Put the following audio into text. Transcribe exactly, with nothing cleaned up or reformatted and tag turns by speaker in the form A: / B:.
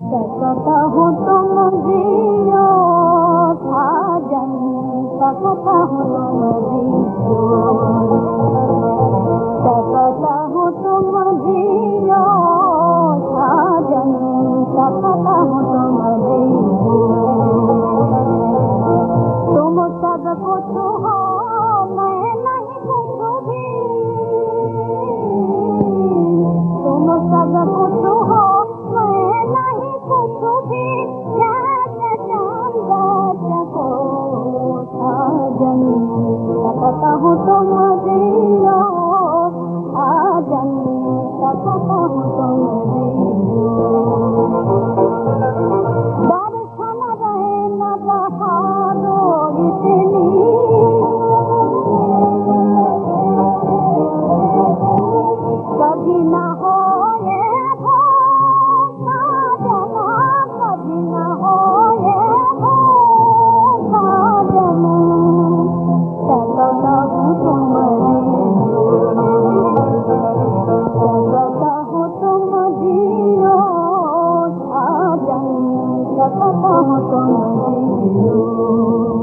A: सकता हूँ तुम जियो साजन, सकता हूँ तुम जियो, सकता हूँ तुम जियो साजन, सकता हूँ तुम जियो। तुम सब कुछ हो मैं नहीं कुछ भी, तुम सब कुछ हो मैं नहीं कुछ भी, जैसे चांद को साजन, सकता हूँ तुम जियो साजन, सकता हूँ तुम जियो। दर्शन रहे न बहारो इतनी, कभी न हो ये भो साजना, कभी न हो ये भो साजना, सकता हूँ तुम जियो, सकता हूँ तुम जियो साजन, सकता हूँ तुम जियो।